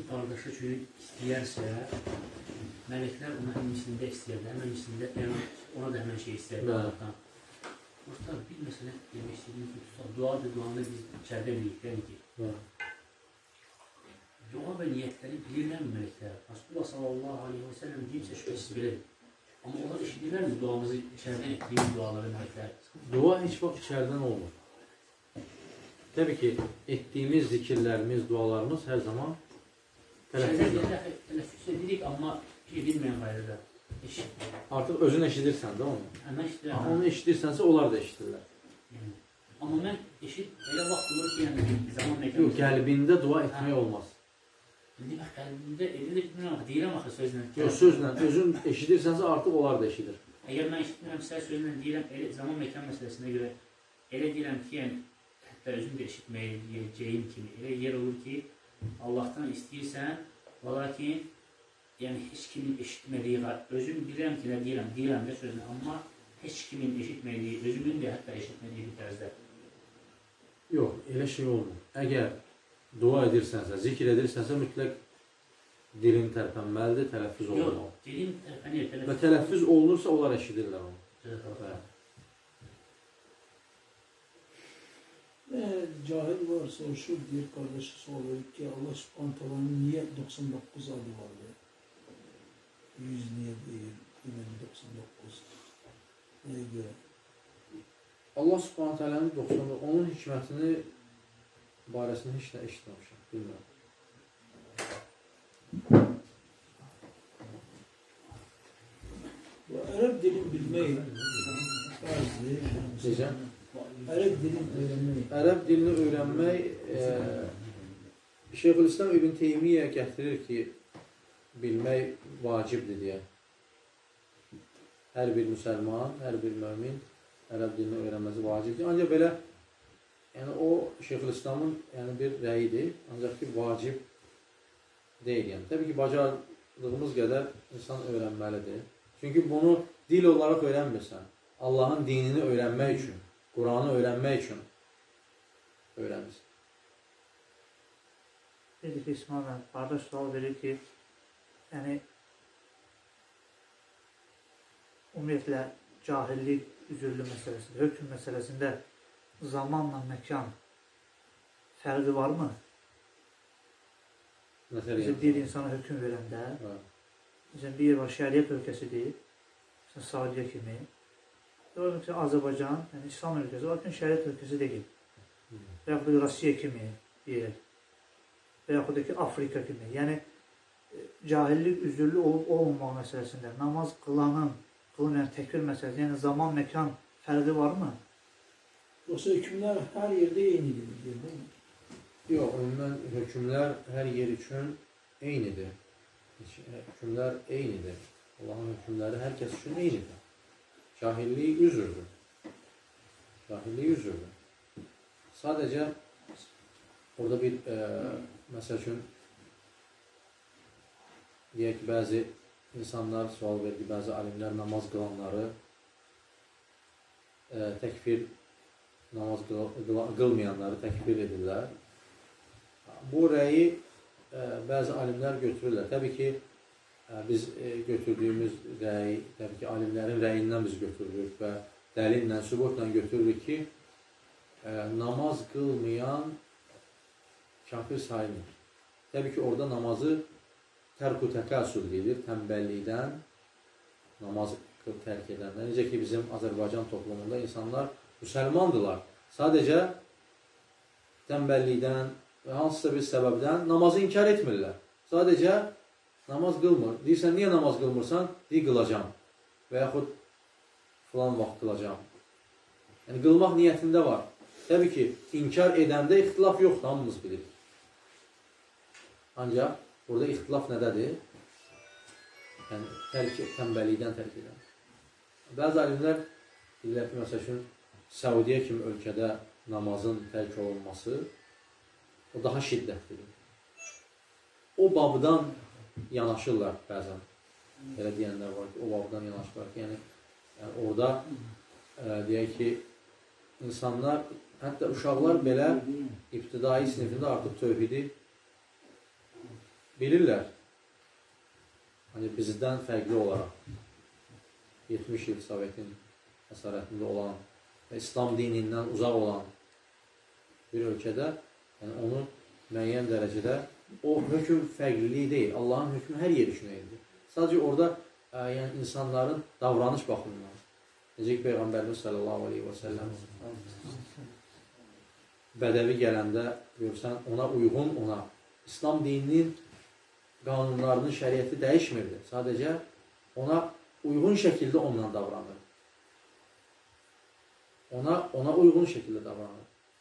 qardaşı üçün istəyərsə, mələklər ona həmçində istəyərlər, həmçində ona da həmən şey istəyərlər Allahdan. Dostlar, bir məsələ demək istəyirəm ki, duadır, duanda biz içərdə biliyik, yəni ki, dua və niyyətləri bilirlər mi mələklər? Rasulullah sallallahu aleyhi və səlləm deyibsə şübhəsiz bilir. Amma onlar eşidirlər mi duamızı içərdən etdiyimiz duaları mələklər? Dua heç vaxt içərdən olmur. Təbii ki, etdiyimiz zikirlərimiz, dualarımız hər zaman tələffüzlə. Tələffüz edirik, amma bilməyən qayrıda eşitdir. Artıq özün eşidirsən də onu. Mən eşidirəm. Onu eşidirsənsə, onlar da eşidirlər. Amma mən elə vaxt olur ki, yəni zaman məkanı... Yox, qəlbində dua etmək olmaz. Qəlbində edilir, deyirəm axı sözlə. Yox, sözlə, özün eşidirsənsə, artıq onlar da eşidir. Əgər mən eşitmirəmsə, sözlə deyirəm, zaman məkan məsələsinə görə elə deyirəm ki, yəni hətta özüm də eşitməyəcəyim kimi elə yer olur ki, Allahdan istəyirsən, lakin yəni heç kimin eşitmədiyi, özüm bilirəm ki, nə deyirəm də sözlə, amma heç kimin eşitmədiyi, özümün də hətta eşitmədiyi bir tərzdə. Yox, elə şey olmur. Əgər dua edirsənsə, zikr edirsənsə, mütləq dilin tərpənməlidir, tələffüz olmalı. Yox, dilin tərpənir. Və tələffüz olunursa, onlar eşidirlər onu. Cahil var, soruşur, bir kardeşi soruyor ki Allah subhanahu ta'lanın niye 99 adı vardı? 100 niye değil, 99? Neye göre? Allah subhanahu ta'lanın 99, onun hikmətini barəsində heç də eşitməmişəm, bilmirəm. Ərəb dilini bilmək, Necə? Ərəb dilini öyrənmək. Ərəb dilini öyrənmək, Şeyxülislam İbn Teymiyyə gətirir ki, bilmək vacibdir deyə. Hər bir müsəlman, hər bir mömin ərəb dilini öyrənməsi vacibdir. Ancaq belə, yəni o Şeyxülislamın bir rəyidir, ancaq ki, vacib deyil. Yəni, təbii ki, bacardığımız qədər insan öyrənməlidir. Çünki bunu dil olaraq öyrənmirsən. Allahın dinini öyrənmək üçün, Quranı öyrənmək üçün öyrənirsən. Dedi ki, İsmail, qardaş sual verir ki, yəni, ümumiyyətlə, cahillik, üzürlü məsələsində, hökm məsələsində zamanla məkan fərqi varmı? Mesela bir insana hökm verəndə, mesela bir yer var, şəriət ölkəsidir, Saudiya kimi, Azərbaycan, yəni İslam ölkəsi, lakin şəriət ölkəsi deyil. Və yaxud da Rusiya kimi bir yer, və yaxud da ki, Afrika kimi. Yəni, cahillik, üzürlü olub-olmamaq məsələsində, namaz qılanın, qılmayan təkbir məsələsi, yəni zaman, məkan fərqi varmı? Yoxsa hökümlər hər yerdə eynidir, deyil mi? Yox, ümumən hökümlər hər yer üçün eynidir. Hökümlər eynidir. Allahın hökümləri hər kəs üçün eynidir. Cahillik üzürdür. Cahillik üzürdür. Sadəcə orada bir, məsəl üçün, deyək ki, bəzi insanlar sual verdi, bəzi alimlər namaz qılanları təkfir, namaz qılmayanları təkfir edirlər. Bu rəyi bəzi alimlər götürürlər. Təbii ki, biz götürdüyümüz rəy, təbii ki, alimlərin rəyindən biz götürürük və dəlillə, sübutla götürürük ki, namaz qılmayan kafir sayılır. Təbii ki, orada namazı tərk-ü təkəssül deyilir, tənbəllikdən, namaz tərk edənlər. Necə ki, bizim Azərbaycan toplumunda insanlar müsəlmandırlar. Sadəcə tənbəllikdən və hansısa bir səbəbdən namazı inkar etmirlər. Sadəcə namaz qılmır. Deyirsən, niyə namaz qılmırsan? Deyir, qılacam. Və yaxud filan vaxt qılacam. Yəni, qılmaq niyyətində var. Təbii ki, inkar edəndə ixtilaf yoxdur, hamımız bilir. Ancaq burada ixtilaf nədədir? Yəni, tənbəllikdən tərk edən. Bəzi alimlər deyirlər ki, məsəl üçün, Səudiyyə kimi ölkədə namazın tərk olunması o daha şiddətlidir. O babdan yanaşırlar bəzən. Elə deyənlər var ki, o babdan yanaşırlar ki, yəni orada deyək ki, insanlar, hətta uşaqlar belə ibtidai sinifində artıq tövhidi bilirlər, hani bizdən fərqli olaraq 70 il Sovetin əsarətində olan və İslam dinindən uzaq olan bir ölkədə, yəni onu müəyyən dərəcədə o hökm fərqliliyi deyil. Allahın hökmü hər yer üçün eynidir. Sadəcə orada yəni insanların davranış baxımından. Necə ki, Peyğəmbərimiz sallallahu aleyhi və səlləm bədəvi gələndə görsən, ona uyğun, ona İslam dininin qanunlarının şəriəti dəyişmirdi. Sadəcə ona uyğun şəkildə onunla davranır. Ona uyğun şəkildə davranır.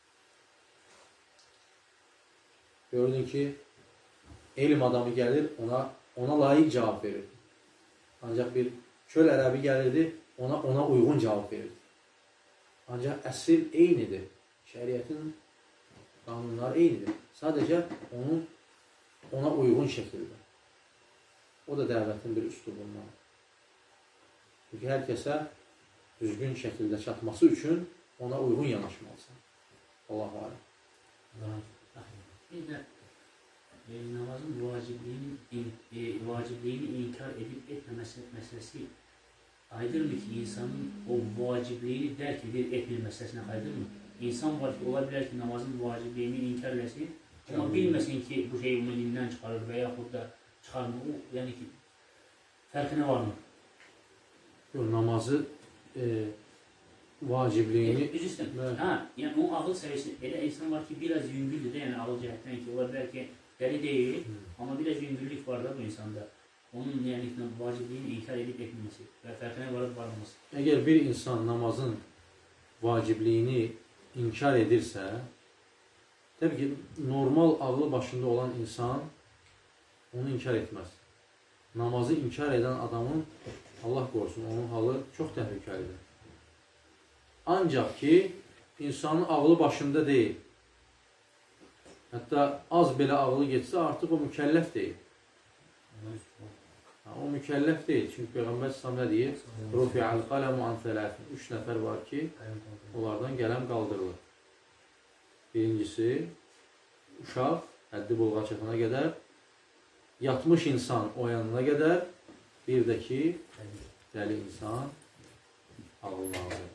Gördün ki, elm adamı gəlir, ona layiq cavab verir. Ancaq bir çöl ərəbi gəlirdi, ona uyğun cavab verir. Ancaq əsl eynidir. Şəriətin qanunları eynidir. Sadəcə ona uyğun şəkildə. O da dəvətin bir üslubundan. Çünki hər kəsə düzgün şəkildə çatması üçün ona uyğun yanaşmalısan. Allahu aləm. Bir də namazın vacibliyini inkar edib etməməsi məsələsi aydırmı ki, insanın o vacibliyini dərk edib etmir məsələsinə aydırmı? İnsan var ki, ola bilər ki, namazın vacibliyini inkar eləsin, amma bilməsin ki, bu şey onun dilindən çıxarır və yaxud da çıxarmır. Yəni ki, fərqinə varmı? Yox, namazı vacibliyini... Yəni onun ağıl səviyyəsi, elə insan var ki, biraz yüngüldür də, yəni ağıl cəhətdən ki, ola bilər ki, dəli deyil, amma biraz yüngüllük var da bu insanda. Onun yəni vacibliyini inkar edib etməməsi və fərqinə varıb varmaması. Əgər bir insan namazın vacibliyini inkar edirsə, təbii ki, normal ağlı başında olan insan onu inkar etməz. Namazı inkar edən adamın, Allah qorusun, onun halı çox təhlükəlidir. Ancaq ki, insanın ağlı başında deyil. Hətta az belə ağlı getsə, artıq o mükəlləf deyil. O mükəlləf deyil. Çünki Peyğəmbər s.ə.v nə deyir? Rufi'al qələmu an thələtin. 3 nəfər var ki, onlardan qələm qaldırılır. Birincisi, uşaq, həddi bulğa çatana qədər, yatmış insan oyanana qədər, bir də ki, dəli insan ağıllanır.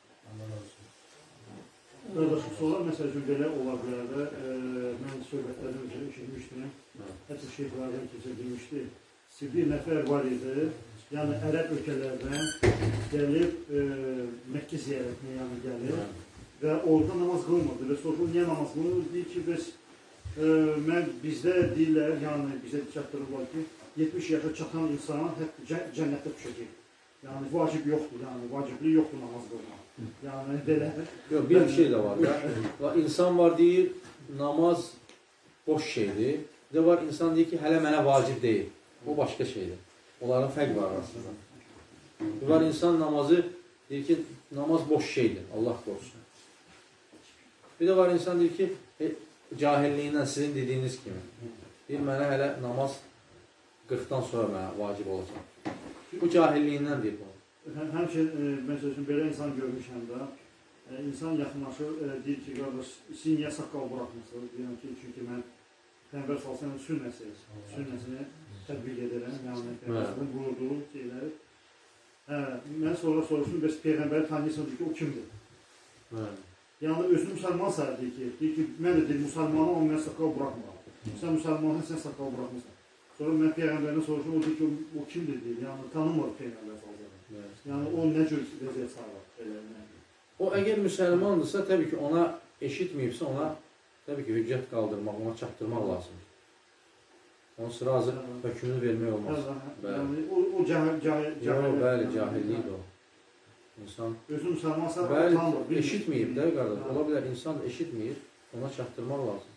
Qardaşım, sonra məsəl üçün belə ola bilər də, mən söhbətlərdən öncə eşitmişdim, hətta şeyhlərdən keçirilmişdi. Bir nəfər var idi, yəni ərəb ölkələrdən gəlib Məkkə ziyarətinə yəni gəlir və orada namaz qılmırdı və soruşur, niyə namaz qılmırdı? Deyir ki, bizdə deyirlər, yəni bizə çatdırırlar ki, 70 yaşa çatan insan cənnətdə düşəcək. Yəni vacib yoxdur, yəni vaciblik yoxdur namaz qılmaq. Yəni belə. Yox, bir şey də var da. İnsan var deyir, namaz boş şeydir. Bir də var, insan deyir ki, hələ mənə vacib deyil. O başqa şeydir. Onların fərq var arasında. Bir var, insan namazı deyir ki, namaz boş şeydir. Allah qorusun. Bir də var, insan deyir ki, cahilliyindən sizin dediyiniz kimi. Deyir, mənə hələ namaz 40-dan sonra mənə vacib olacaq. Bu cahilliyindən deyir bunu. Həmçin, məsəl üçün, belə insan görmüşəm də, insan yaxınlaşır, deyir ki, qardaş, siz niyə saqqal buraxmışsınız? Deyirəm ki, çünki mən Peyğəmbər sallallahu sünnəsini tətbiq edirəm, yəni Peyğəmbərin buyurduğu şeyləri. Mən sonra soruşdum, bəs Peyğəmbəri tanıyırsanız ki, o kimdir? Yəni, özünü müsəlmansa deyir ki, mən də deyir, müsəlmanı, amma mən saqqal buraxmıram. Sən müsəlmanı, sən saqqal buraxmırsan. Sonra mən Peyğəmbərdən soruşdum, o deyir ki, o kimdir deyir, yəni tanımır Peyğəmbər sallallahu. Yəni, o nə cür vəziyyət sağlar? O, əgər müsəlmandırsa, təbii ki, ona eşitməyibsə, ona təbii ki, hüccət qaldırmaq, ona çatdırmaq lazımdır. Onun sırazı hökmünü vermək olmaz. Yəni, o cahil. Bəli, cahillikdir o. İnsan... Özü müsəlmansa, bəli, eşitməyib də, qardaş. Ola bilər, insan eşitməyib, ona çatdırmaq lazım.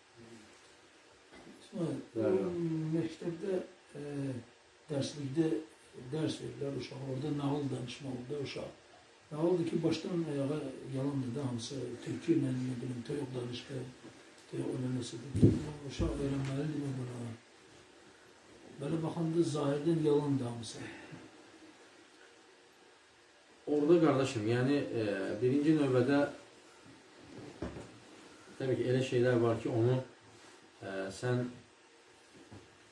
Məktəbdə dərslikdə dərs verirlər uşaq, orada nağıl danışmalıdır uşaq. Nağıldır ki, başdan ayağa yalandır da, hamısı türkü ilə, nə bilim, toyuq danışqı, toyuq önəməsidir. Uşaq öyrənməlidir mi buna? Belə baxanda zahirdən yalandır hamısı. Orada qardaşım, yəni birinci növbədə təbii ki, elə şeylər var ki, onu sən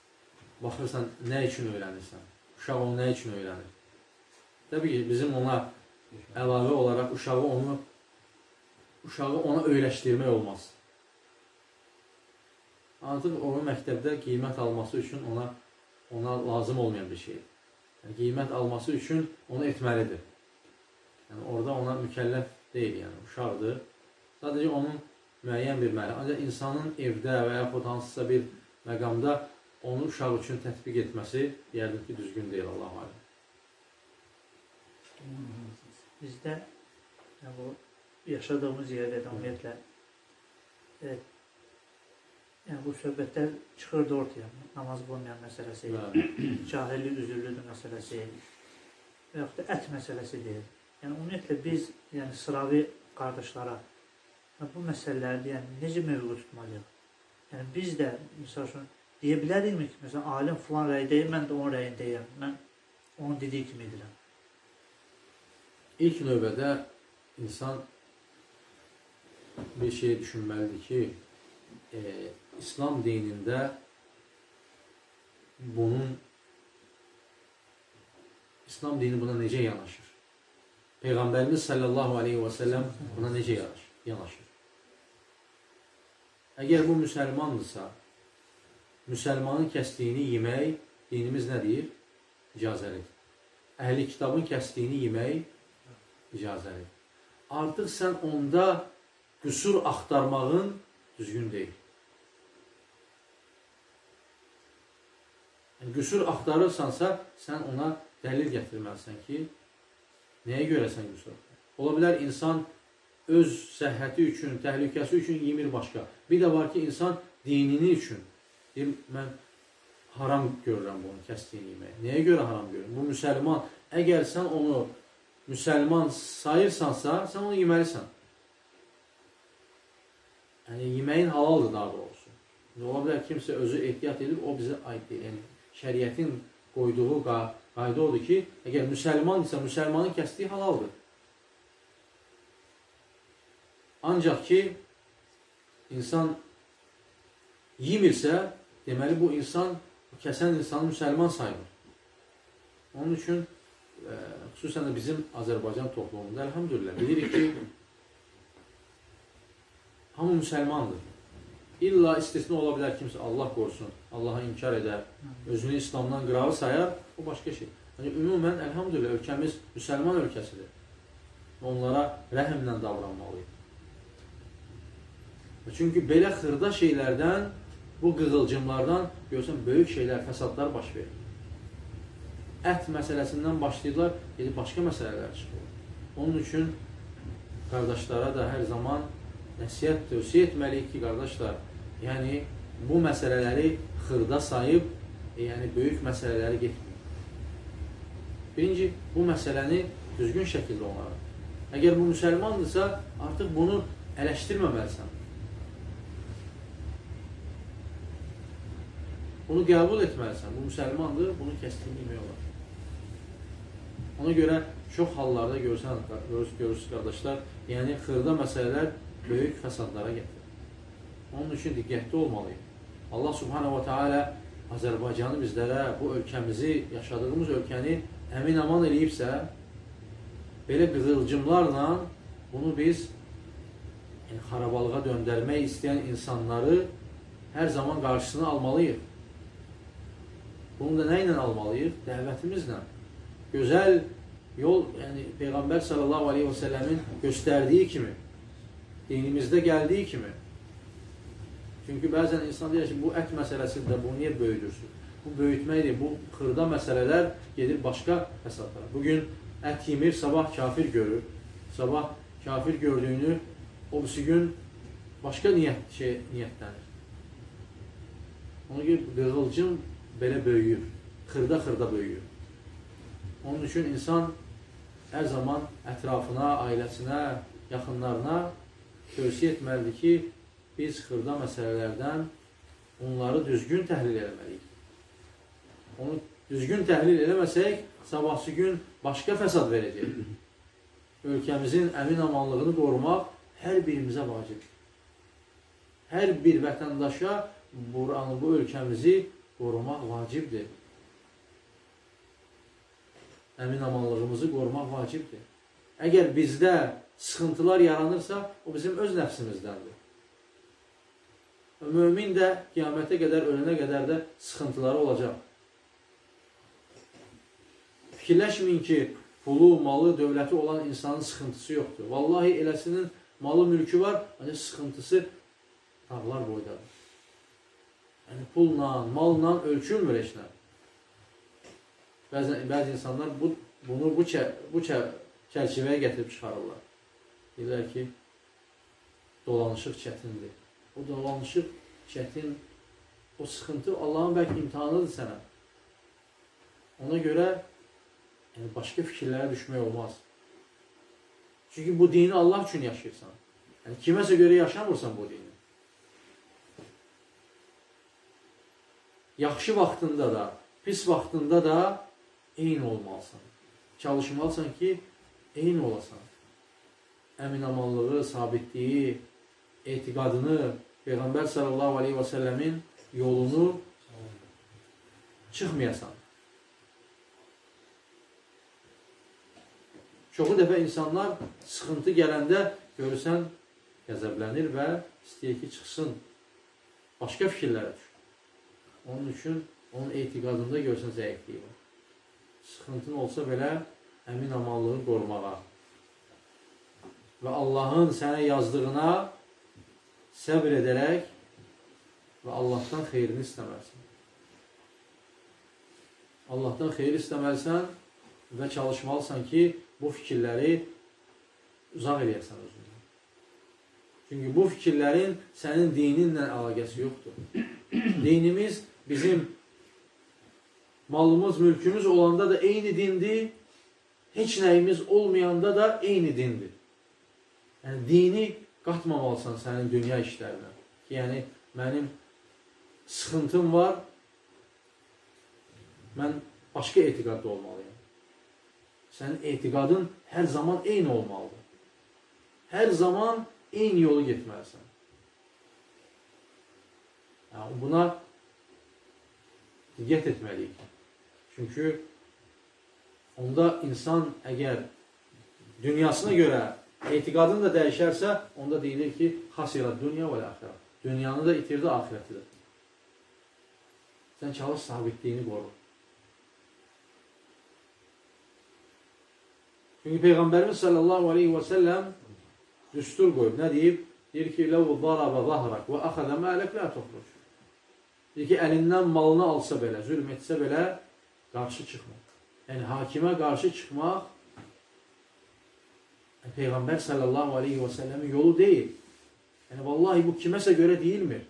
baxırsan nə üçün öyrənirsən? Uşaq onu nə üçün öyrənir? Təbii ki, bizim ona əlavə olaraq uşağı ona öyrəşdirmək olmaz. Artıq onun məktəbdə qiymət alması üçün ona lazım olmayan bir şeydir. Yəni, qiymət alması üçün onu etməlidir. Yəni, orada ona mükəlləf deyil, yəni uşaqdır. Sadəcə onun müəyyən bir mərhələ. Ancaq insanın evdə və yaxud hansısa bir məqamda onu uşaq üçün tətbiq etməsi deyərdim ki, düzgün deyil, Allah aləm. Bizdə bu yaşadığımız yerdə ümumiyyətlə bu söhbətlər çıxırdı ortaya. Namaz qılmayan məsələsi, cahillik üzürlüdür məsələsi və yaxud da ət məsələsidir. Yəni ümumiyyətlə biz sıravi qardaşlara bu məsələləri necə mövqe tutmalıyıq? Yəni biz də misal üçün deyə bilərikmi ki, məsələn, alim filan rəy deyir, mən də onun rəyini deyirəm. Mən onun dediyi kimi edirəm. İlk növbədə insan bir şey düşünməlidir ki, İslam dinində İslam dini buna necə yanaşır? Peyğəmbərimiz sallallahu aleyhi və səlləm buna necə yanaşır? Əgər bu müsəlmandırsa, müsəlmanın kəsdiyini yemək dinimiz nə deyir? İcazəlidir. Əhli kitabın kəsdiyini yemək icazəlidir. Artıq sən onda qüsur axtarmağın düzgün deyil. Yəni, qüsur axtarırsansa, sən ona dəlil gətirməlisən ki, nəyə görə sən qüsur axtarır? Ola bilər, insan öz səhhəti üçün, təhlükəsi üçün yemir başqa. Bir də var ki, insan dinini üçün, deyir, mən haram görürəm bunu, kəsdiyini yeməyi. Nəyə görə haram görürəm? Bu müsəlman, əgər sən onu müsəlman sayırsansa, sən onu yeməlisən. Yəni, yeməyin halaldır daha doğrusu. Ola bilər, kimsə özü ehtiyat edir, o bizə aid deyil. Yəni, şəriətin qoyduğu qayda odur ki, əgər müsəlmandırsa, müsəlmanın kəsdiyi halaldır. Ancaq ki, insan yemirsə, deməli, bu insan, kəsən insanı müsəlman sayılır. Onun üçün, xüsusən də bizim Azərbaycan toplumunda, əlhamdülillah, bilirik ki, hamı müsəlmandır. İlla istisna ola bilər kimsə, Allah qorusun, Allaha inkar edər, özünü İslamdan qırağı sayar, o başqa şey. Yəni, ümumən, əlhamdülillah, ölkəmiz müsəlman ölkəsidir. Onlara rəhimlə davranmalıyıq. Çünki belə xırda şeylərdən, bu qığılcımlardan görürsən, böyük şeylər, fəsadlar baş verir. Ət məsələsindən başlayırlar, başqa məsələlər çıxır. Onun üçün qardaşlara da hər zaman nəsiyyət, tövsiyə etməliyik ki, qardaşlar, yəni bu məsələləri xırda sayıb, yəni böyük məsələləri getməyib. Birinci, bu məsələni düzgün şəkildə onlara. Əgər bu müsəlmandırsa, artıq bunu ələşdirməməlisən. Bunu qəbul etməlisən. Bu müsəlmandır, bunu kəsdiyini yemək olar. Ona görə çox hallarda görürsünüz qardaşlar, yəni xırda məsələlər böyük fəsadlara gətirir. Onun üçün diqqətli olmalıyıq. Allah subhanahu wa ta'ala Azərbaycanı bizlərə, bu ölkəmizi, yaşadığımız ölkəni əmin-aman eləyibsə, belə qığılcımlarla bunu biz xarabalığa döndərmək istəyən insanları hər zaman qarşısına almalıyıq. Bunu da nə ilə almalıyıq? Dəvətimizlə. Gözəl yol, yəni Peyğəmbər sallallahu aleyhi və səlləmin göstərdiyi kimi, dinimizdə gəldiyi kimi. Çünki bəzən insan deyir ki, bu ət məsələsində bunu niyə böyüdürsün? Bu böyütməkdir, bu xırda məsələlər gedir başqa fəsadlara. Bugün ət yemir, sabah kafir görür. Sabah kafir gördüyünü o birisi gün başqa niyyətlənir. Ona görə qığılcım belə böyüyür, xırda böyüyür. Onun üçün insan hər zaman ətrafına, ailəsinə, yaxınlarına tövsiyə etməlidir ki, biz xırda məsələlərdən onları düzgün təhlil eləməliyik. Onu düzgün təhlil eləməsək, sabahsı gün başqa fəsad verəcək. Ölkəmizin əmin-amanlığını qorumaq hər birimizə vacibdir. Hər bir vətəndaşa bu ölkəmizi qorumaq vacibdir. Əmin-amanlığımızı qorumaq vacibdir. Əgər bizdə sıxıntılar yaranırsa, o bizim öz nəfsimizdəndir. Mömin də qiyamətə qədər, ölənə qədər də sıxıntıları olacaq. Fikirləşməyin ki, pulu, malı, dövləti olan insanın sıxıntısı yoxdur. Vallahi eləsinin malı, mülkü var, ancaq sıxıntısı dağlar boydadır. Yəni, pulla, malla ölçülmür eşlə. Bəzi insanlar bunu bu çərçivəyə gətirib çıxarırlar. Deyirlər ki, dolanışıq çətindir. O dolanışıq çətin, o sıxıntı Allahın bəlkə imtihanıdır sənə. Ona görə başqa fikirlərə düşmək olmaz. Çünki bu dini Allah üçün yaşayırsan. Yəni, kiməsə görə yaşamırsan bu dini. Yaxşı vaxtında da, pis vaxtında da eyni olmalısan. Çalışmalısan ki, eyni olasan. Əmin-amanlığı, sabitliyi, etiqadını, Peyğəmbər sallallahu aleyhi və səlləmin yolunu çıxmayasan. Çoxu dəfə insanlar sıxıntı gələndə görürsən, qəzəblənir və istəyir ki, çıxsın. Başqa fikirlərə düşür. Onun üçün, onun etiqadında görürsən zəifliyi var. Sıxıntın olsa belə, əmin-amanlığı qorumağa və Allahın sənə yazdığına səbr edərək və Allahdan xeyrini istəməlisən. Allahdan xeyir istəməlisən və çalışmalısan ki, bu fikirləri uzaq edəyəsən özündən. Çünki bu fikirlərin sənin dininlə əlaqəsi yoxdur. Dinimiz bizim malımız, mülkümüz olanda da eyni dindir, heç nəyimiz olmayanda da eyni dindir. Yəni, dini qatmamalısan sənin dünya işlərinə. Yəni, mənim sıxıntım var, mən başqa etiqadda olmalıyım. Sənin etiqadın hər zaman eyni olmalıdır. Hər zaman eyni yolu getməlisən. Yəni, buna diqqət etməliyik. Çünki onda insan əgər dünyasına görə etiqadını da dəyişərsə, onda deyilir ki, xasirə dünya və əxirət. Dünyanı da itirdi, axirəti də. Sən çalış sabitliyini qoru. Çünki Peyğəmbərimiz sallallahu aleyhi və səlləm düstur qoyub. Nə deyib? Deyir ki, ləv darabə zahrak və əxədə mələk lə toxruc. Deyir ki, əlindən malını alsa belə, zülm etsə belə, qarşı çıxmaq. Yəni, hakimə qarşı çıxmaq Peyğəmbər sallallahu aleyhi və səlləmin yolu deyil. Yəni, vallahi bu kiməsə görə deyilmir.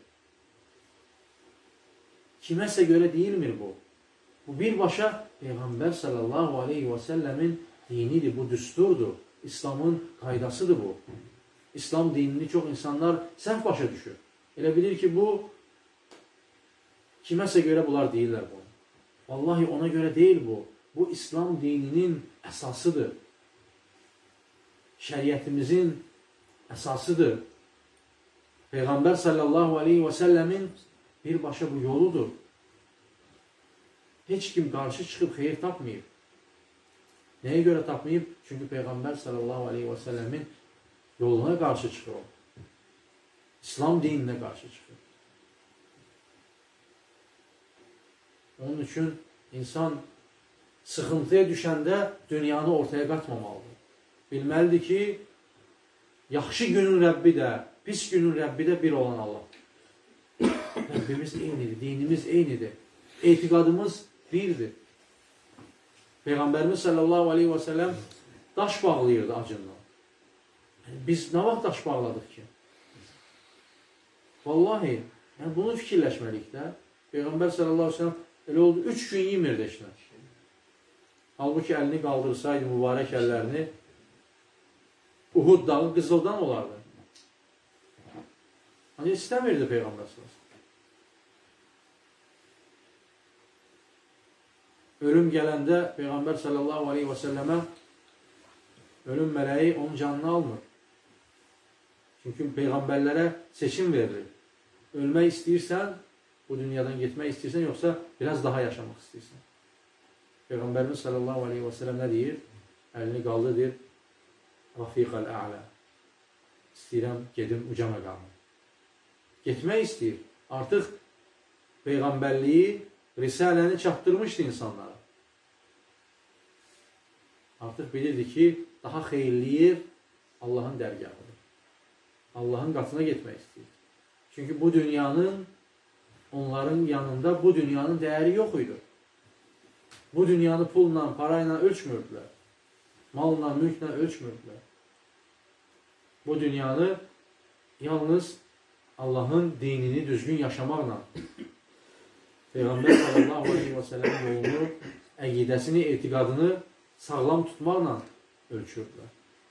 Kiməsə görə deyilmir bu. Bu birbaşa Peyğəmbər sallallahu aleyhi və səlləmin dinidir, bu düsturdur. İslamın qaydasıdır bu. İslam dinini çox insanlar səhv başa düşür. Elə bilir ki, bu kiməsə görə bunlar deyirlər bunu. Vallahi ona görə deyil bu. Bu İslam dininin əsasıdır. Şəriətimizin əsasıdır. Peyğəmbər sallallahu aleyhi və səlləmin birbaşa bu yoludur. Heç kim qarşı çıxıb xeyir tapmayıb. Nəyə görə tapmayıb? Çünki Peyğəmbər sallallahu aleyhi və səlləmin yoluna qarşı çıxır o. İslam dininə qarşı çıxır. Onun üçün insan sıxıntıya düşəndə dünyanı ortaya qatmamalıdır. Bilməlidir ki, yaxşı günün Rəbbi də, pis günün Rəbbi də bir olan Allah. Rəbbimiz eynidir, dinimiz eynidir. Etiqadımız birdir. Peyğəmbərimiz sallallahu aleyhi və səlləm daş bağlayırdı acından. Biz nə vaxt daş bağladıq ki? Vallahi, yəni bunu fikirləşməliyik də. Peyğəmbər sallallahu aleyhi və səlləm elə oldu, 3 gün yemirdi işlə. Halbuki əlini qaldırsaydı, mübarək əllərini, Uhud dağı qızıldan olardı. Hani istəmirdi Peyğəmbər sallallahu aleyhi və səlləm. Ölüm gələndə Peyğəmbər sallallahu aleyhi və səlləmə ölüm mələyi onun canını almır. Çünki Peyğəmbərlərə seçim verilir. Ölmək istəyirsən, Bu dünyadan getmək istəyirsən, yoxsa biraz daha yaşamaq istəyirsən? Peyğəmbərimiz sallallahu aleyhi və səlləm nə deyir? Əlini qaldırır, Rafiqəl ə'lə. İstəyirəm, gedim uca məqamı. Getmək istəyir. Artıq Peyğəmbərliyi, risaləni çatdırmışdı insanlara. Artıq bilirdi ki, daha xeyirliyir Allahın dərgahıdır. Allahın qatına getmək istəyir. Çünki bu dünyanın, onların yanında bu dünyanın dəyəri yox idi. Bu dünyanı pulla, parayla ölçmürdülər. Malla, mülklə ölçmürdülər. Bu dünyanı yalnız Allahın dinini düzgün yaşamaqla, Peyğəmbər sallallahu aleyhi və səlləm yolunu, əqidəsini, etiqadını sağlam tutmaqla ölçürdülər.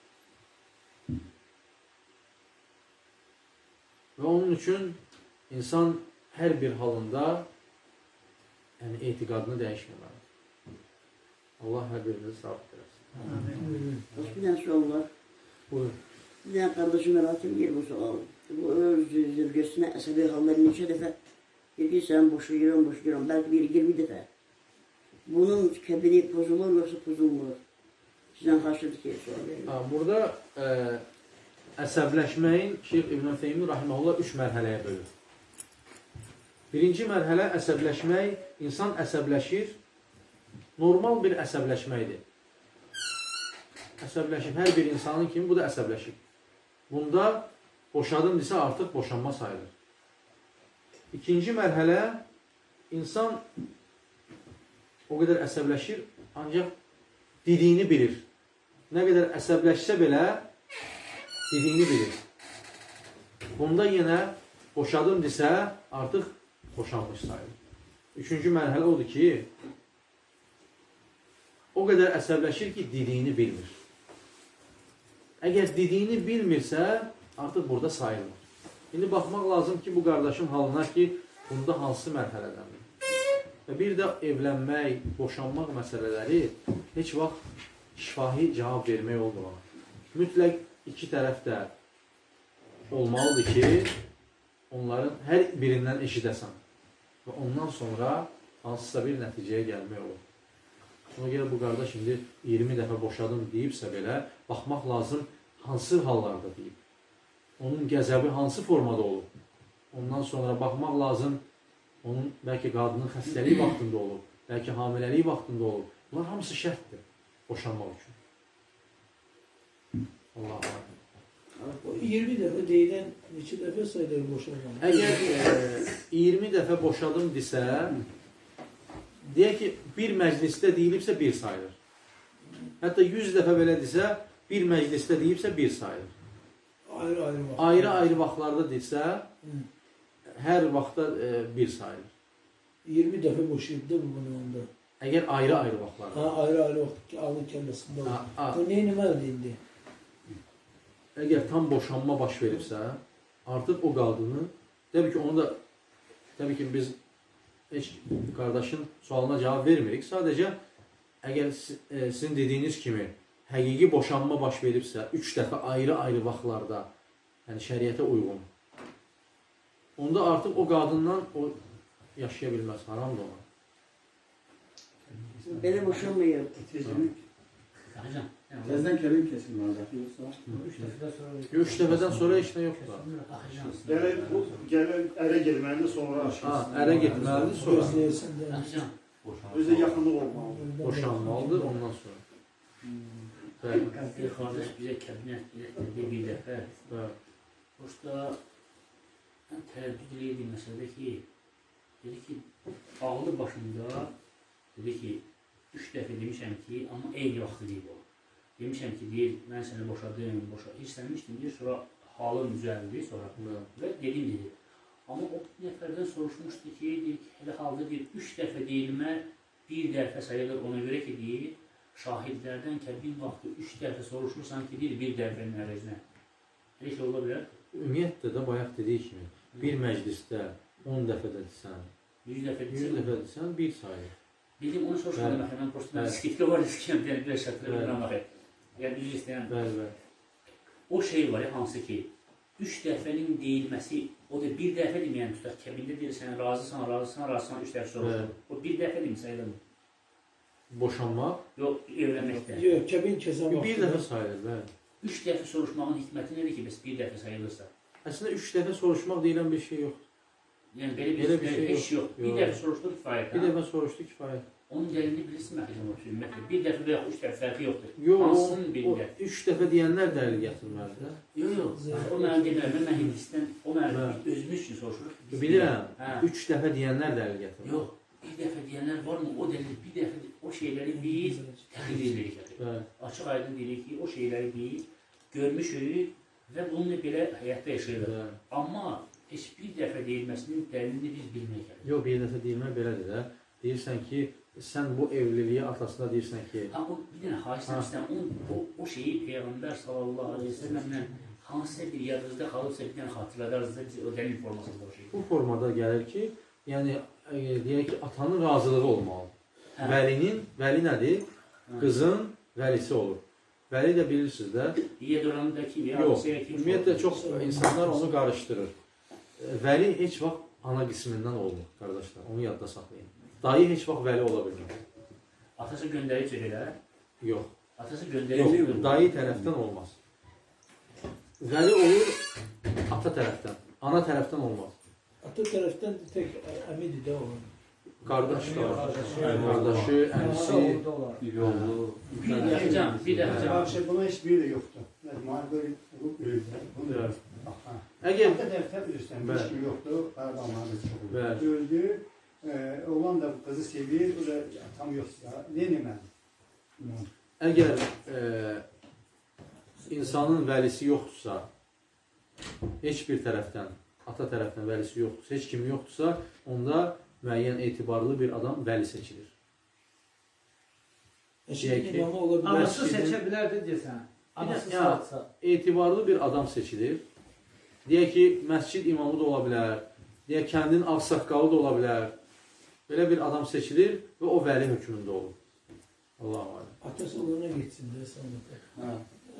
Və onun üçün insan hər bir halında etiqadını dəyişməməlidir. Allah hər birinizi sabit eləsin. Bir tane soru var. Buyurun. Bir tane kardeşim merak ediyor bu soru. Bu öz zövcesine əsabi halları neçə dəfə deyir ki, sen boşayıram. Belki bir 20 dəfə. Bunun kəbiri pozulur yoksa pozulmur? Sizden xaşırdı ki, soru verin. Burada əsəbləşməyin Şeyx İbn Teymi rahimehullah 3 mərhələyə bölür. Birinci mərhələ əsəbləşmək, insan əsəbləşir, normal bir əsəbləşməkdir. Əsəbləşib, hər bir insanın kimi bu da əsəbləşib. Bunda boşadım desə artıq boşanma sayılır. İkinci mərhələ, insan o qədər əsəbləşir, ancaq dediyini bilir. Nə qədər əsəbləşsə belə, dediyini bilir. Bunda yenə boşadım desə, artıq boşanmış sayılır. Üçüncü mərhələ odur ki, o qədər əsəbləşir ki, dediyini bilmir. Əgər dediyini bilmirsə, artıq burada sayılmır. İndi baxmaq lazım ki, bu qardaşın halına ki, bunda hansı mərhələdəndir. Və bir də evlənmək, boşanmaq məsələləri heç vaxt şifahi cavab vermək olmur. Mütləq iki tərəf də olmalıdır ki, onların hər birindən eşidəsən və ondan sonra hansısa bir nəticəyə gəlmək olur. Ona görə bu qardaş şimdi 20 dəfə boşadım deyibsə belə, baxmaq lazım hansı hallarda deyib. Onun qəzəbi hansı formada olub. Ondan sonra baxmaq lazım, onun bəlkə qadının xəstəliyi vaxtında olub, bəlkə hamiləliyi vaxtında olub. Bunlar hamısı şərtdir boşanmaq üçün. Allah Allah. 20 dəfə deyilən neçə dəfə sayılır boşanma? Əgər 20 dəfə boşadım desə, deyək ki, bir məclisdə deyilibsə bir sayılır. Hətta 100 dəfə belə desə, bir məclisdə deyibsə bir sayılır. Ayrı-ayrı vaxt. Ayrı-ayrı vaxtlarda desə, hər vaxtda bir sayılır. 20 dəfə boşayıb da bu bunu onda. Əgər ayrı-ayrı vaxtlarda. Ayrı-ayrı vaxt ki, alın kəlləsində olur. Bu neyin eləməlidir indi? Əgər tam boşanma baş veribsə, artıq o qadını, təbii ki, onu da, təbii ki, biz heç qardaşın sualına cavab vermirik. Sadəcə, əgər sizin dediyiniz kimi həqiqi boşanma baş veribsə, 3 dəfə ayrı-ayrı vaxtlarda, yəni şəriətə uyğun, onda artıq o qadından o yaşaya bilməz, haramdır ona. Belə boşanmıyor. Hocam. Tezden kelim kesilmez yoksa? 3 dəfədən sonra heç nə yoxdur. Yəni bu ərə getməlidir, sonra aşkırsın. Ərə getməlidir, sonra Gözləyirsən də. Özdə yaxınlıq olmalıdır. boşanmalıdır, ondan sonra. Bir kardeş bize kabinet dedi bir defa. Hoşta tereddüt edildiği meselede ki, dedi ki, ağlı başında, dedi ki, 3 dəfə demişəm ki, amma eyni vaxtı deyil o. Demişəm ki, deyir, mən səni boşadım, istəmişdim, deyir, sonra halım düzəldi, sonra və dedim, dedi. Amma o nəfərdən soruşmuşdu ki, deyir ki, hələ halda deyir, 3 dəfə deyilmə, bir dəfə sayılır ona görə ki, deyir, şahidlərdən kəbin vaxtı 3 dəfə soruşursan ki, deyir, bir dəfənin əvəzinə. Elə şey ola bilər? Ümumiyyətlə də bayaq dediyi kimi, bir məclisdə 10 dəfə də desən, 100 dəfə desən, bir sayılır. Bildim, onu soruşmadım axı, mən prosto skiflə var, skifləm, yəni bir şərtlə bilirəm axı. Yəni, düz istəyən, Bəli. o şey var ya, hansı ki, 3 dəfənin deyilməsi, o da bir dəfə deməyən tutaq, kəbində deyirsən, razısan, 3 dəfə soruşur. O bir dəfə demir, sayılır. Boşanmaq? Yox, evlənməkdə. Yox, kəbin kəsən Bir dəfə sayılır, bəli. 3 dəfə soruşmağın hikməti nədir ki, bəs bir dəfə sayılırsa? Əslində 3 dəfə soruşmaq deyilən bir şey yoxdur. Yəni belə bir şey heç yox. Bir dəfə soruşdur kifayət. Bir dəfə soruşdu kifayət. Onun dəlilini bilirsin məhkəmə ümumiyyətlə. Bir dəfə və ya 3 dəfə fərqi yoxdur. Yox, Hansının birində? 3 dəfə deyənlər dəlil gətirməlidir. Yox. O mənim demirəm, mən Hindistan, o mənim özümüz üçün soruşuruq. Bilirəm, 3 dəfə deyənlər dəlil gətirir. Yox, bir dəfə deyənlər varmı? O dəlil bir dəfə o şeyləri biz təqdir edirik. Açıq aydın deyirik ki, o şeyləri biz görmüşük və bununla belə həyatda yaşayırıq. Amma heç bir dəfə deyilməsinin dəlilini biz bilməyik. Yox, bir dəfə deyilmək belədir də. Deyirsən ki, sən bu evliliyi atasına deyirsən ki... O bir dənə haşisən, o şeyi Peyğəmbər sallallahu aleyhi ve sellemlə hansısa bir yadınızda qalıbsa bir dənə xatırladarınızda biz o dəlil formasında o şey. Bu formada gəlir ki, yəni deyək ki, atanın razılığı olmalı. Vəlinin, vəli nədir? Qızın vəlisi olur. Vəli də bilirsiniz də. Yedoranındakı yox, ümumiyyətlə çox insanlar onu qarışdırır. Vəli heç vaxt ana qismindən olmur, qardaşlar. Onu yadda saxlayın. Dayı heç vaxt vəli ola bilmir. Atası göndərib elə? Yox. Atası göndərib yox, dayı tərəfdən olmaz. Vəli olur ata tərəfdən, ana tərəfdən olmaz. Ata tərəfdən tək əmidir də olur. Qardaş da var. Qardaşı, əmsi, yollu. Bir dəfə buna heç biri də yoxdur. Müharibə olub, Əgər ata tərəfdən bilirsən, heç kim yoxdur, qardaşları çox öldü. Öldü. Oğlan da kızı sevir, o da tam yoksa, ne demem? Əgər insanın vəlisi yoxdursa, heç bir tərəfdən, ata tərəfdən vəlisi yoxdursa, heç kim yoxdursa, onda müəyyən etibarlı bir adam vəli seçilir. Anası seçə bilərdi desən. Anası satsa. Etibarlı bir adam seçilir. Deyək ki, məscid imamı da ola bilər, deyək kəndin ağsaqqalı da ola bilər. Belə bir adam seçilir və o vəli hökmündə olur. Allah'a emanet. Atası olana gitsin de sonra.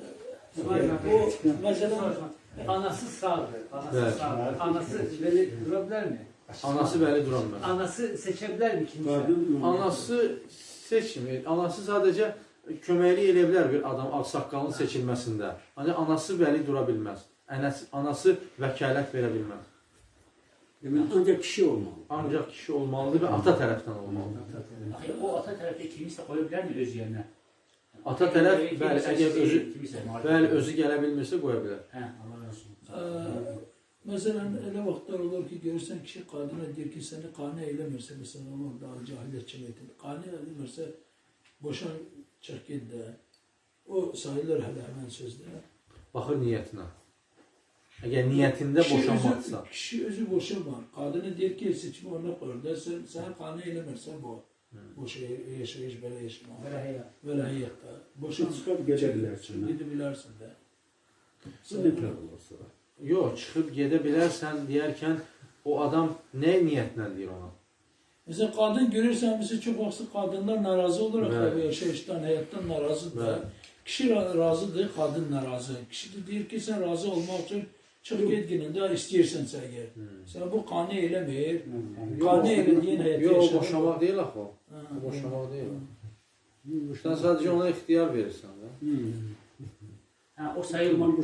O mesela anası sağdır. Evet. Anası vəli dura bilər mi? Anası vəli duramır. Anası seçə bilər mi kimsə? Anası seçmir. Anası sadəcə köməklik edə bilər bir adam ağsaqqalın seçilməsində. Ancaq anası vəli dura bilməz. Anası vəkalət verə bilməz. Ancaq kişi olmalı. Ancaq kişi olmalıdır və ata tərəfdən olmalıdır. O ata tərəfdə kimisə qoya bilər mi öz yerinə? Ata tərəf, bəli, əgər özü gələ bilmirsə qoya bilər. Allah razı olsun. Məsələn, elə vaxtlar olur ki, görürsən kişi qadına deyir ki, səni qane eləmirsə, məsələn, onun daha cahiliyyətçilik edir. Qane eləmirsə, boşan çıx ged də. O sayılır hələ həmən sözdə. Baxır niyyətinə. Əgər niyyətində boşanmaqsa. Kişi özü boşanmır. Qadını deyir ki, seçimi ona qoyur da, sən qane eləmirsən bu. Boş yaşayış, belə yaşamaq. Vələhiyyə da. Boşan çıxıb gedə bilərsən. Gedə bilərsən də. Sən nə olursa. Yox, çıxıb gedə bilərsən deyərkən o adam nə niyyətlə deyir ona? Məsələn, qadın görürsən, çox vaxtı qadınlar narazı olur, yaşayışdan, həyatdan narazıdır. Kişi razıdır, qadın narazı. Kişi de deyir ki, sən razı olmaq üçün çıx get günündə istəyirsənsə əgər. Sən bu qane eləmir. Qane elədiyin həyatı yaşamaq. Yox, boşamaq deyil axı o. Boşamaq deyil. Sən sadəcə ona ixtiyar verirsən də. O sayılmır.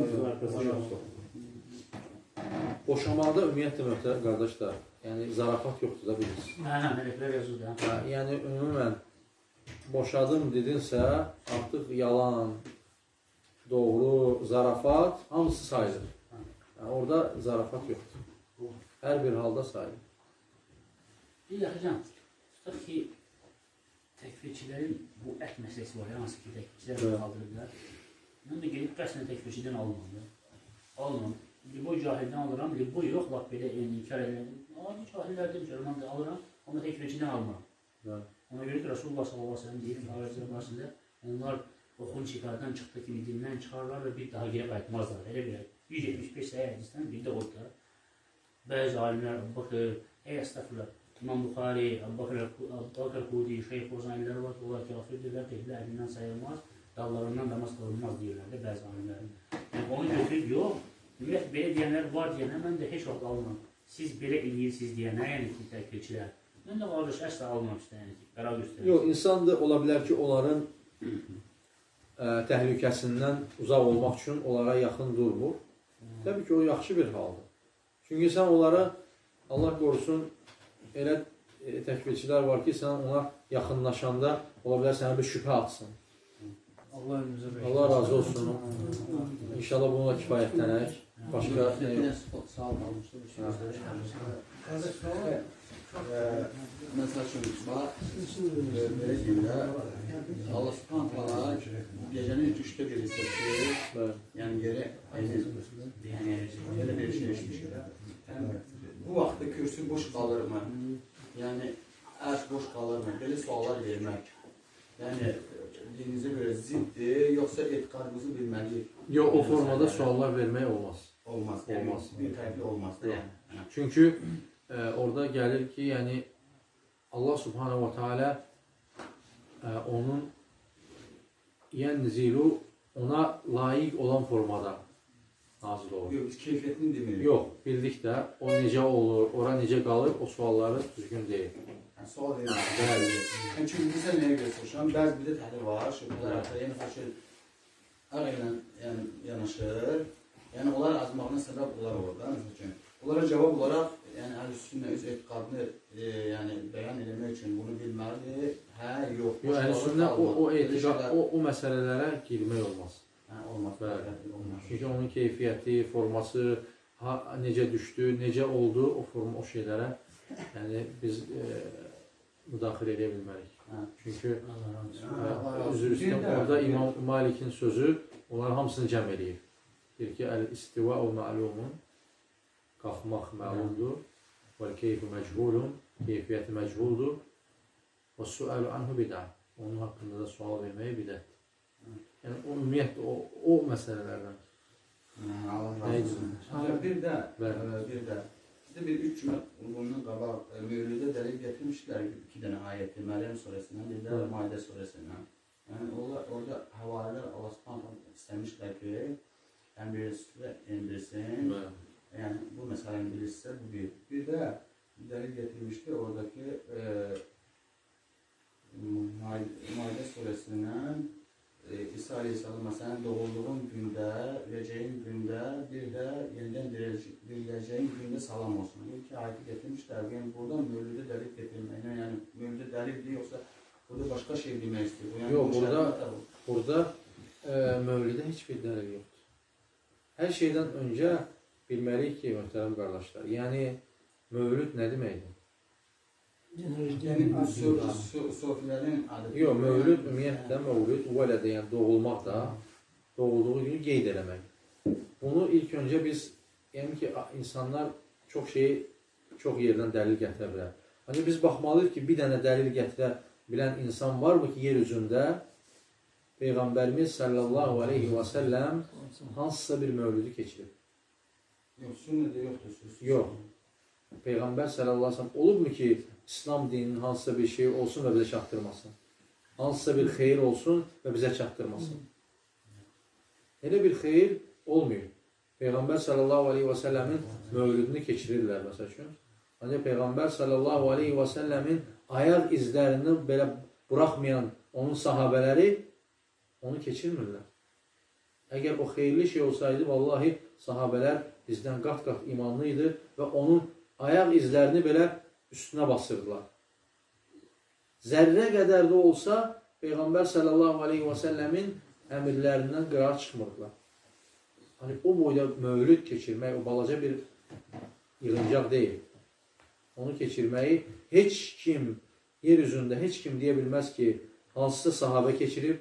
Boşamaqda ümumiyyətlə möhtərəm qardaşlar, yəni zarafat yoxdur da bilirsiniz. Mələklər yazır da. Yəni ümumən boşadım dedinsə, artıq yalan, doğru, zarafat hamısı sayılır. Yəni, orada zarafat yoxdur. Hər bir halda sayılır. Bir yaxıcan, tutaq ki, təkfirçilərin bu ət məsələsi var, hansı ki, təkfirçilər kaldırırlar. Mən də gedib qəsdən təkfirçidən almam. Almam. Liboy cahildən alıram, liboy yox, laf belə inkar edirəm. Adi cahillərdən cərman da alıram, amma təkfirçidən almam. Ona görə ki, Rasulullah s.a.v. deyir, Ağrıcılar barəsində, onlar oxun çıkardan çıxdığı kimi dindən çıxarlar və bir daha geri qayıtmazlar. Elə bir 175 səhiyyə hədisdən bir də orada. Bəzi alimlər, baxır, əstəğfirullah, İmam Buxari, Abbaqir Qudi, Şeyh Ozanilləri var, onlar kafirdirlər, qeybilə əlindən sayılmaz, dallarından namaz qılınmaz deyirlər də bəzi alimlərin. Yəni, onu götürüb, yox, Ümumiyyətlə, belə deyənlər var deyənlər, mən də heç vaxt almam. Siz belə eləyirsiniz deyənlər, yəni ki, təkvirçilər. Mən də qardaş, əsla almamışdır, yəni ki, qərar göstərir. Yox, insan da ola bilər ki, onların təhlükəsindən uzaq olmaq üçün onlara yaxın durmur. Təbii ki, o yaxşı bir haldır. Çünki sən onlara, Allah qorusun, elə təkvirçilər var ki, sən ona yaxınlaşanda ola bilər sənə bir şübhə atsın. Allah razı olsun. İnşallah bununla kifayətlənək. Başqa Sağ olun. Mesela şimdi böyle günde Allah subhanahu ta'ala gecenin 3'te biri seçiyor. Yani yere bir şey eşmiş. Yani bu vaxtda kürsü boş kalır mı? Yani arş boş kalır mı? Böyle suallar vermek. Yani dininize göre ziddi yoksa etikadımızı bilmeliyiz. Yox, o formada suallar vermək olmaz. Olmaz. Yani Olmaz. Bir tərəfli olmaz da yani. Çünki orada gəlir ki, yəni Allah subhanahu wa ta'ala onun yenzilu ona layiq olan formada nazil olur. Yok, biz keyfiyyətini demirik. Yox, bildik də o necə olur, ora necə qalır, o sualları düzgün deyil. Yani sual verir. Bəli. Yani çünkü bize neye göre soruşan? Bəzi bir de təhlil var, şübhələr haqqında yeni faşil arayla yani yanaşır. Yani onlar azmağına sebep olar orada. Mesela onlara cevap olarak yani Əhl-i-Sünnə öz etiqadını yani beyan etmək üçün bunu bilməlidir. Hə, yox. Yox, Əhl-i-Sünnə o etiqad, o məsələlərə girmək olmaz. Hə, olmaz. Bəli. Olmaz. Çünki onun keyfiyyəti, forması, necə düşdü, necə oldu, o şeylərə yəni biz müdaxilə edə bilmərik. Çünki üzr istəyirəm, orada İmam Malikin sözü onların hamısını cəm eləyir. Deyir ki, əl-istiva'u ma'lumun, qalxmaq məlumdur, vəl-keyfu məcbulun, keyfiyyəti məcbuldur, və sualu anhu bid'ə. Onun haqqında da sual verməyə bidətdir. Yəni, ümumiyyətlə, o məsələlərdən. Allah razı olsun. Bir də, bizdə bir 3 cümlə bundan qabaq Mövlüdə dəlil gətirmişlər 2 dənə ayəti, Məryəm surəsindən, bir də Maidə surəsindən. Yəni, orada həvalilər Allah subhanahu istəmişlər ki, ən bilirsin, yəni bu məsələni bilirsə, bu bir. Bir də dəlil gətirmişdi oradakı Maidə surəsindən İsa Aleyhisselam məsələn doğulduğun gündə, verəcəyin gündə, bir də yenidən diriləcəyin gündə salam olsun. İlk ayeti getirmişlər. Yəni buradan Mövlüdə dəlil getirməklə, yəni Mövlüdə dəlildir, yoxsa burada başqa şey demək istəyir. Yəni, yox, burada Mövlüdə heç bir dəlil yoxdur. Hər şeydən öncə bilməliyik ki, möhtərəm qardaşlar, yəni Mövlüd nə deməkdir? Yəni, sofilərin adəti. Yox, Mövlüd, ümumiyyətlə Mövlüd, vələdə, yəni doğulmaq da, doğulduğu günü qeyd eləmək. Bunu ilk öncə biz, yəni ki, insanlar çox yerdən dəlil gətirə bilər. Ancaq biz baxmalıyıq ki, bir dənə dəlil gətirə bilən insan varmı ki, yer üzündə Peyğəmbərimiz sallallahu aleyhi və səlləm hansısa bir mövlüdü keçirib? Yox, sünnədə yoxdur. Yox. Peyğəmbər sallallahu aleyhi və səlləm olubmu ki, İslam dininin hansısa bir şey olsun və bizə çatdırmasın? Hansısa bir xeyir olsun və bizə çatdırmasın? Elə bir xeyir olmuyor. Peyğəmbər sallallahu aleyhi və səlləmin mövlüdünü keçirirlər, məsəl üçün. Ancaq Peyğəmbər sallallahu aleyhi və səlləmin ayaq izlərini belə buraxmayan onun sahabələri onu keçirmirlər. Əgər o xeyirli şey olsaydı, vallahi sahabələr bizdən qat-qat imanlı idi və onun ayaq izlərini belə üstünə basırdılar. Zərrə qədər də olsa, Peyğəmbər sallallahu aleyhi və səlləmin əmirlərindən qırar çıxmırdılar. Hani o boyda mövlüd keçirmək, o balaca bir yığıncaq deyil. Onu keçirməyi heç kim, yer üzündə heç kim deyə bilməz ki, hansısa sahabə keçirib,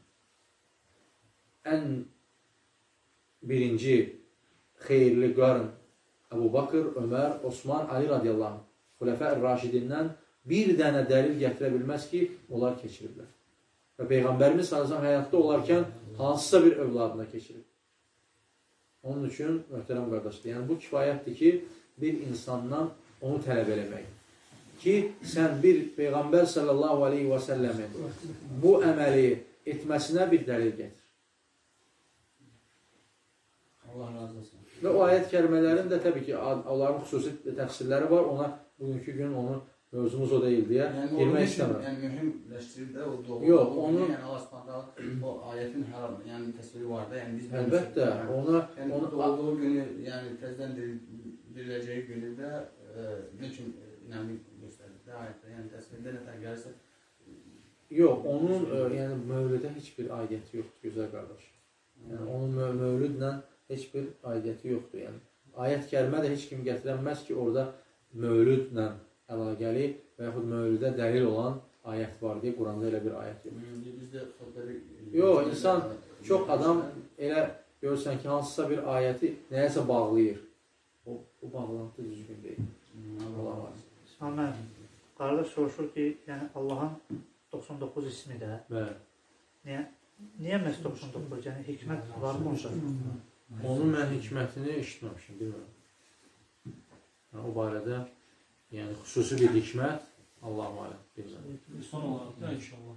ən birinci xeyirli qarın Əbu Bakır, Ömər, Osman, Ali radiyallahu anh, Xulafə Raşidindən bir dənə dəlil gətirə bilməz ki, onlar keçiriblər. Və Peyğəmbərimiz sallallahu həyatda olarkən hansısa bir övladına keçirib. Onun üçün, möhtərəm qardaşlar, yəni bu kifayətdir ki, bir insandan onu tələb eləmək. Ki, sən bir Peyğəmbər sallallahu aleyhi və səlləmin bu əməli etməsinə bir dəlil gətir. Allah razı olsun. Və o ayət kərimələrin də təbii ki, onların xüsusi təfsirləri var. Ona bugünkü gün onu mövzumuz o deyil deyə girmək istəmirəm. Yəni mühümləşdirib də o doğru. Yox, onu yəni Allah Subhanahu o ayətin hər yəni təsviri var da, yəni biz əlbəttə onu doğduğu günü, yəni təzədən diriləcəyi günü də nə üçün inanıb göstərdi də ayətdə, yəni təsvirdə nə tər gəlirsə. Yox, onun yəni mövlüdə heç bir aidiyyəti yoxdur, gözəl qardaş. Yəni onun mövlüdlə heç bir aidiyyəti yoxdur. Yəni ayət kərimə də heç kim gətirənməz ki, orada mövlüdlə əlaqəli və yaxud mövlüdə dəlil olan ayət var deyə Quranda elə bir ayət yox. Bizdə xəbəri yox, insan çox adam elə görürsən ki, hansısa bir ayəti nəyəsə bağlayır. O bağlantı düzgün deyil. Allah var. Amin. Qardaş soruşur ki, yəni Allahın 99 ismi də. Bəli. Niyə məhz 99? Yəni hikmət var mı orada? Onun mən hikmətini eşitməmişim, bilmirəm. O barədə yəni xüsusi bir hikmət Allahu aləm, bilmirəm. Son olaraq da inşallah.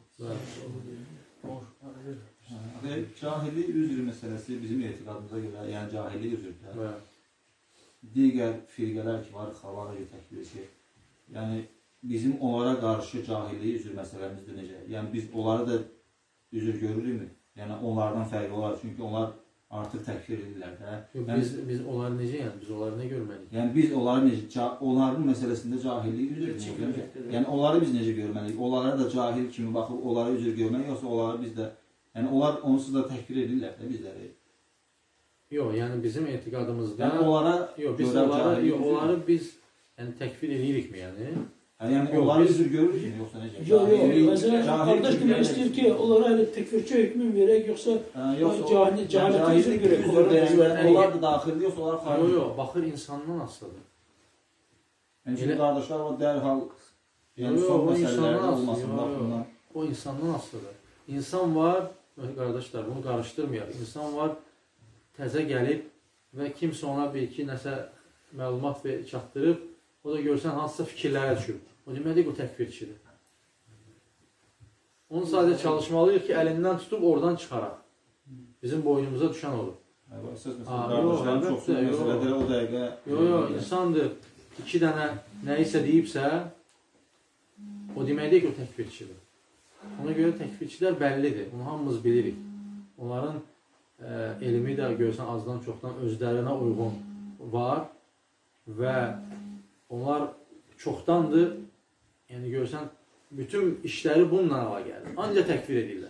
Cahillik üzr məsələsi bizim etiqadımıza görə, yəni cahillik üzrdə. Bəli. Digər firqələr ki var, xavarij təkfirçi. Yəni bizim onlara qarşı cahillik üzr məsələmizdir necə? Yəni biz onları da üzr görürükmü? Yəni onlardan fərqli olaraq, çünki onlar artıq təkfir edirlər də. Biz onları necə, yəni biz onları nə görməliyik? Yəni biz onları necə, onların məsələsində cahillik üzr görməliyik. Yəni onları biz necə görməliyik? Onlara da cahil kimi baxıb onlara üzr görməliyik, yoxsa onları biz də, yəni onlar onsuz da təkfir edirlər də bizləri. Yox, yəni bizim etiqadımızda yəni onlara onları biz yəni təkfir edirikmi yəni? Yəni onları üzr görürük mi, yoxsa necə? Yox, məsələn, qardaş demək istəyir ki, onlara hələ təkfirçi hökmün verək, yoxsa cahilətə üzr görək? Onlar da daxildir, yoxsa onlar xarici? Yox, baxır insandan asılıdır. Yəni şimdi qardaşlar var, dərhal son məsələlərdə olmasın baxımdan. O insandan asılıdır. İnsan var, qardaşlar bunu qarışdırmayaq, insan var, təzə gəlib və kimsə ona bir-iki nəsə məlumat çatdırıb, o da görsən hansısa fikirlərə düşür. O deməkdir, o təkfirçidir. Onu sadəcə çalışmalıyıq ki, əlindən tutub oradan çıxaraq. Bizim boynumuza düşən olur. Yox, insandır, iki dənə nəyisə deyibsə, o deməkdir ki, o təkfirçidir. Ona görə təkfirçilər bəllidir, bunu hamımız bilirik. Onların elmi də görsən azdan çoxdan özlərinə uyğun var və onlar çoxdandır, yəni görsən bütün işləri bununla əlaqəlidir. Ancaq təkfir edirlər.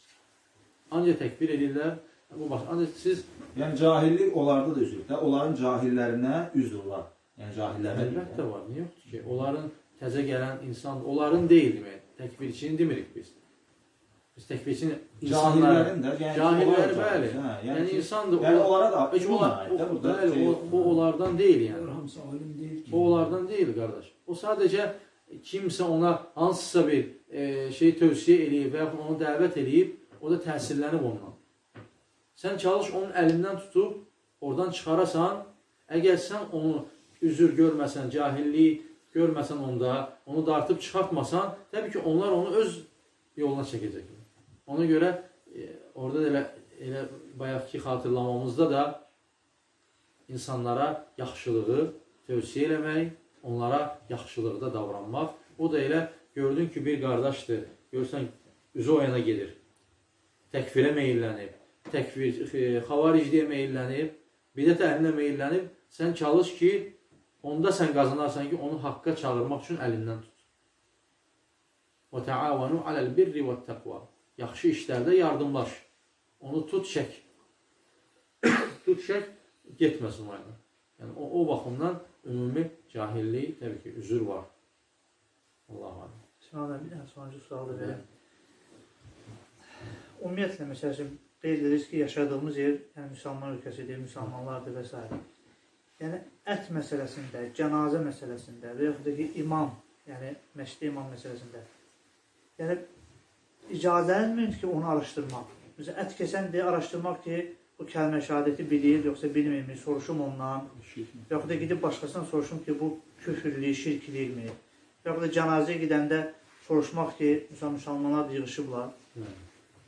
Ancaq siz... Yəni cahillik onlarda da üzr də, onların cahillərinə üzr var. Yəni cahillərinə... Əlbəttə var, niyə yoxdur ki? Onların təzə gələn insan, onların deyil demək, təkfirçini demirik biz. Biz təkfirçini cahillərin də, cahilləri bəli. Yəni insandır. Yəni onlara da o onlardan deyil yəni. O onlardan deyil qardaş. O sadəcə kimsə ona hansısa bir şey tövsiyə eləyib və yaxud onu dəvət eləyib, o da təsirlənib ondan. Sən çalış onun əlindən tutub, oradan çıxarasan, əgər sən onu üzr görməsən, cahillik görməsən onda, onu dartıb çıxartmasan, təbii ki, onlar onu öz yoluna çəkəcək. Ona görə orada da elə bayaqki xatırlamamızda da insanlara yaxşılığı tövsiyə eləmək, onlara yaxşılıqda davranmaq. O da elə gördün ki, bir qardaşdır, görürsən üzü o yana gedir, təkfirə meyillənib, xavaricliyə meyillənib, bidət əhlinə meyillənib, sən çalış ki, onda sən qazanarsan ki, onu haqqa çağırmaq üçün əlindən tut. وَتَعَاوَنُوا عَلَى الْبِرِّ وَالتَّقْوَى Yaxşı işlərdə yardımlaş. Onu tut, çək. Tut, çək, getməsin o yana. Yəni, o baxımdan ümumi cahillik, təbii ki, üzr var. Allah'a emanet. Bismillah, bir dənə sonuncu sualı verəm. Ümumiyyətlə, məsələn, qeyd ediriz ki, yaşadığımız yer, yəni müsəlman ölkəsidir, müsəlmanlardır və s. Yəni, ət məsələsində, cənazə məsələsində və yaxud da ki, imam, yəni məşqdə imam məsələsində, yəni, icazələnmir ki, onu araşdırmaq. Məsələn, ət kəsən deyə araşdırmaq ki, bu kəlmə şəhadəti bilir, yoxsa bilmirmi, soruşum ondan, yaxud da gidib başqasından soruşum ki, bu küfürlü, şirkiliyirmi, yaxud da cənazəyə gedəndə soruşmaq ki, müsəlmanlar yığışıblar.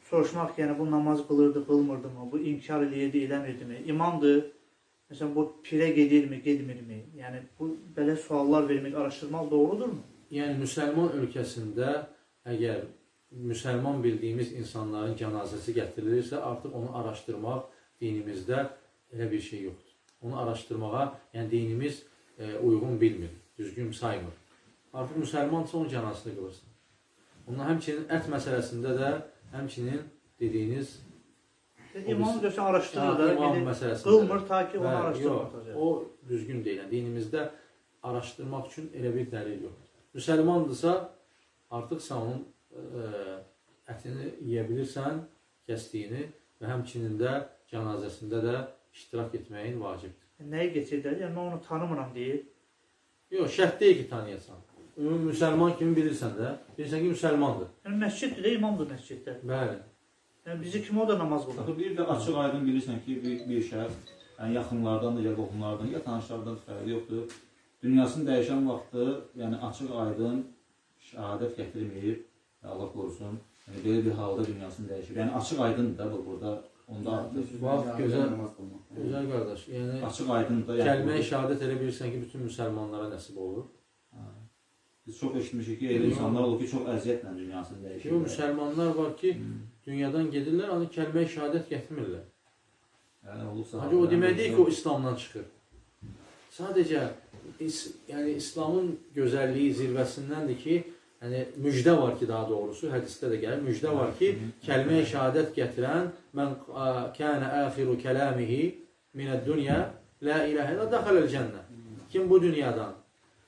soruşmaq ki, yəni bu namaz qılırdı, qılmırdımı, bu inkar eləyirdi, eləmirdimi, imamdır, məsələn bu pirə gedirmi, gedmirmi, yəni bu belə suallar vermək, araşdırmaq doğrudurmu? Yəni müsəlman ölkəsində əgər müsəlman bildiyimiz insanların cənazəsi gətirilirsə, artıq onu araşdırmaq dinimizdə elə bir şey yoxdur. Onu araşdırmağa, yəni dinimiz uyğun bilmir, düzgün saymır. Artıq müsəlmansa onun cənazəsini qılırsın. Ondan həmçinin ət məsələsində də, həmçinin dediyiniz İmam görsən araşdırır da, imam məsələsində qılmır ta ki onu araşdırmaq. O düzgün deyil. Dinimizdə araşdırmaq üçün elə bir dəlil yoxdur. Müsəlmandırsa, artıq sən onun ətini yeyə bilirsən, kəsdiyini və həmçinin də cənazəsində də iştirak etməyin vacibdir. Nəyi geçirlər? Yəni, mən onu tanımıram deyir. Yox, şərt deyil ki, tanıyasan. Ümumi müsəlman kimi bilirsən də, bilirsən ki, müsəlmandır. Yəni, məsciddir də, imamdır məsciddə. Bəli. Yəni, bizi kim o da namaz qılır? Bir də açıq aydın bilirsən ki, bir şəxs, yəni yaxınlardan da, ya qohumlardan, ya tanışlardan fərqi yoxdur. Dünyasını dəyişən vaxtı, yəni açıq aydın şəhadət gətirməyib, Allah qorusun, yəni belə bir halda dünyasını dəyişib. Yəni açıq aydındır da bu, burada onda artıq. Bax, gözəl qardaş, yəni açıq aydındır da. Kəlmə-i şəhadət elə bilirsən ki, bütün müsəlmanlara nəsib olur. Biz çox eşitmişik ki, elə insanlar olur ki, çox əziyyətlə dünyasını dəyişir. Yox, müsəlmanlar var ki, dünyadan gedirlər, ancaq kəlmə-i şəhadət gətirmirlər. Yəni olursa. Ancaq o demək deyil ki, o İslamdan çıxır. Sadəcə, yəni İslamın gözəlliyi zirvəsindəndir ki, yəni müjdə var ki, daha doğrusu, hədisdə də gəlir, müjdə var ki, kəlmə-i şəhadət gətirən, mən kənə əxiru kələmihi minəd-dünya, la iləhə ilə daxaləl cənnə. Kim bu dünyadan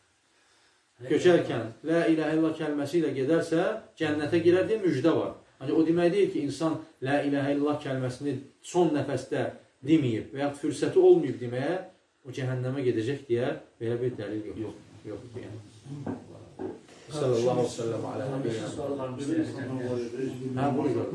göçərkən la ilahə illallah kəlməsi ilə gedərsə, cənnətə girər deyə müjdə var. Ancaq o demək deyil ki, insan la ilahə illallah kəlməsini son nəfəsdə deməyib və yaxud fürsəti olmayıb deməyə, o cəhənnəmə gedəcək deyə belə bir dəlil yox. Yox deyən. Sallallahu aleyhi ve sellem ala nəbiyyina. Hə, buyur.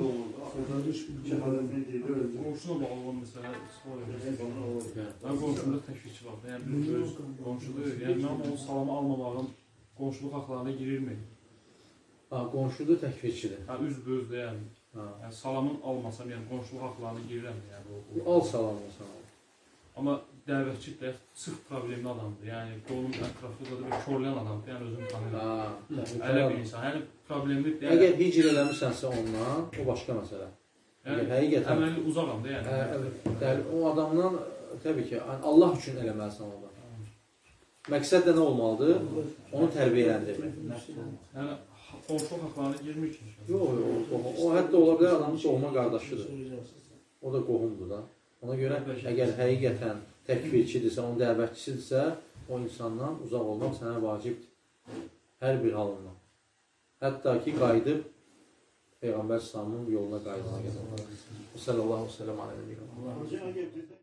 Qonşuna bağlı məsələ, mən qonşuluq təşvikçi var. Yəni, öz qonşuluq, yəni mən onun salamı almamağım qonşuluq haqlarına girirmi? Qonşuluq təkfirçidir. Üzbözdə, yəni salamın almasam, yəni qonşuluq haqlarına girirəm. Al salamını sana. Amma dəvətçi də sırf problemli adamdır. Yəni, onun ətrafında da bir körləyən adamdır. Yəni, özünü tanıyır. Elə bir insan. Yəni, problemlidir. Əgər hicr eləmişsənsə ondan, o başqa məsələ. Əməli uzaqam da, yəni. O adamdan, təbii ki, Allah üçün eləməlisən o da. Məqsəd də nə olmalıdır? Onu tərbiyələndirmək. Yəni, qonşuluq haqlarına girmir ki. Yox, o hətta ola bilər adamın doğma qardaşıdır. O da qohumdur da. Ona görə, əgər həqiqətən təkfirçidirsə, onun dəvətçisidirsə, o insandan uzaq olmaq sənə vacibdir. Hər bir halından. Hətta ki, qayıdıb Peyğəmbər İslamın yoluna qayıdana qədər. Sallallahu aleyhi ve sellem aleyhi ve sellem.